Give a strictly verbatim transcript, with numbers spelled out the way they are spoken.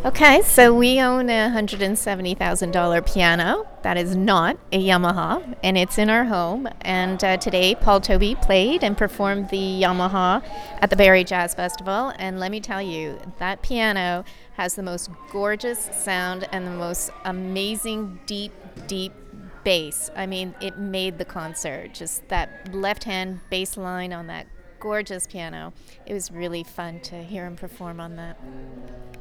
Okay, so we own a one hundred seventy thousand dollars piano. That is not a Yamaha, and it's in our home. And uh, today, Paul Toby played and performed the Yamaha at the Barrie Jazz Festival. And let me tell you, that piano has the most gorgeous sound and the most amazing, deep, deep bass. I mean, it made the concert. Just that left hand bass line on that gorgeous piano. It was really fun to hear him perform on that.